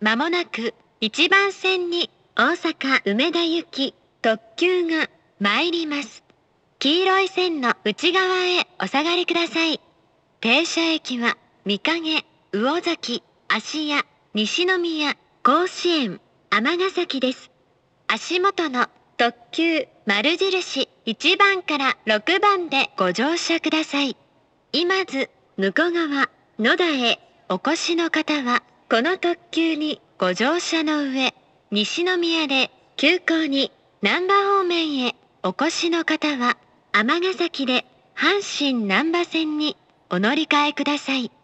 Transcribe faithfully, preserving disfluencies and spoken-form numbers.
まもなくいちばん線に大阪梅田行き特急が参ります。黄色い線の内側へお下がりください。停車駅は御影、魚崎、芦屋、西宮、甲子園、尼崎です。足元の特急丸印いちばんからろくばんでご乗車ください。今津、向こう側、野田へお越しの方は、この特急にご乗車の上、西宮で急行に難波方面へお越しの方は、尼崎で阪神難波線にお乗り換えください。